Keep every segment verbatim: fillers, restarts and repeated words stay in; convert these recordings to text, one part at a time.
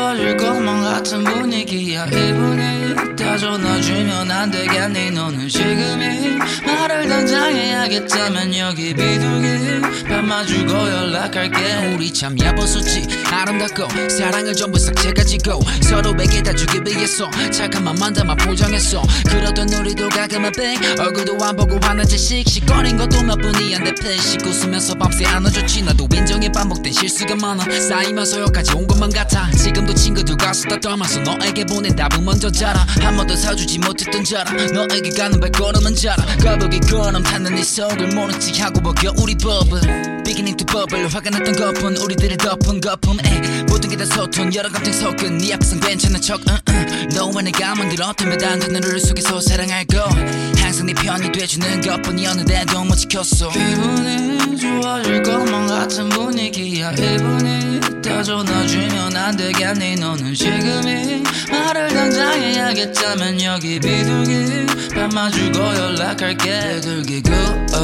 좋아질 것만 같은 분위기야. 일 분이 다 전화주면 안 되겠니? 너는 지금이 말을 당장 해야겠다면 여기 비둘기 밥 마주고 연락할게. 우리 참 예뻤었지. 아름답고 사랑을 전부 싹 채가지고 서로에게 다 주기 위해서 착한 맘만 담아 포장했어. 그러던 우리도 가끔은 뱅 얼굴도 안 보고 하는 채 씩씩거린 것도 몇 분이한데 패식 웃으면서 밤새 안아줬지. 나도 인정해 반복된 실수가 많아. 쌓이면서 여기까지 온 것만 같아. 지금도 친구들과 수다 떨면서 너에게 보낸 답은 먼저 자라. 한 번도 사주지 못했던 자라. 너에게 가는 발걸음은 자라. 거북이 걸음 타는 네 속을 모른 척 하고 먹여 우리 버블. 비기닝 투 버블 화가 났던 거품 우리들을 덮은 거품. 에이, 모든 게 다 소통 여러 감정 섞은 네 앞에선 괜찮은 척. 응, 응. 너와 내가 만들었던 매단 되는 룰 속에서 사랑할 거 항상 네 편이 돼주는 것뿐이었는데도 못 지켰어. 기분이 좋아질 것만 같은 분위기야. 일 분이 다 전화주면 안 되겠니? 너는 지금이 말을 당장 해야겠다면 여기 비둘기 밥 마주고 연락할게. 비둘기 구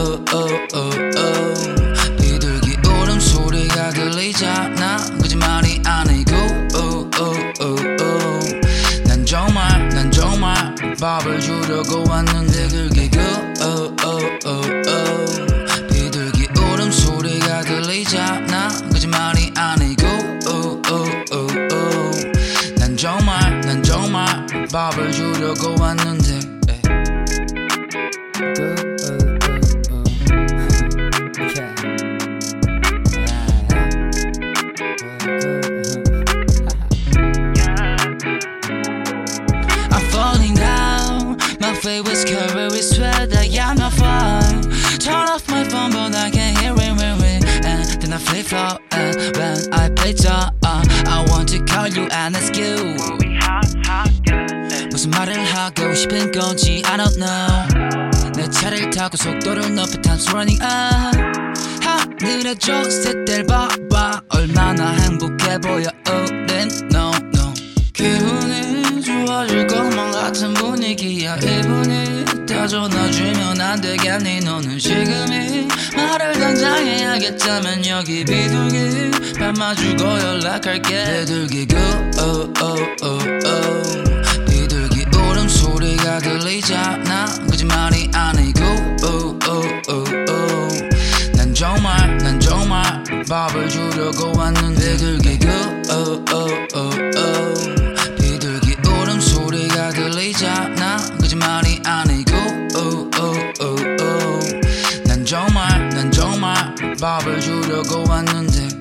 오오오오 비둘기 울음소리가 들리잖아. 거짓말이 아니고 오오오오 난 정말 난 정말 밥을 주려고 왔는데 비둘기 구 오오오오 비둘기 울음소리가 들리잖아. 거짓말이 아니고 오오오오 난 정말 난 정말 밥을 주려고 왔는데. My favorite cover is sweat that I'm not fine. Turn off my phone but I can't hear it, ring, ring. And then I flip flop and when I play top uh, I want to call you and ask you 무슨 말을 하고 싶은 건지 I don't know. 내 차를 타고 속도를 높여 time's running out. 하늘에 족쇄들 봐봐 얼마나 행복해 보여 우린 no no. 기분이 좋아질 것만 같은 분위기야. 일 분이 다 전화주면 안 되겠니? 너는 지금이 말을 당장 해야겠다면 여기 비둘기 밥 마주고 연락할게. 비둘기 구 오오오오 비둘기 울음소리가 들리잖아. 거짓말이 아니고 오오오오 난 정말 난 정말 밥을 주려고 왔는데 비둘기 구 오오오오 비둘기 울음소리가 들리잖아. 거짓말이 아니고 오오오오 난 정말 난 정말 밥을 주려고 왔는데.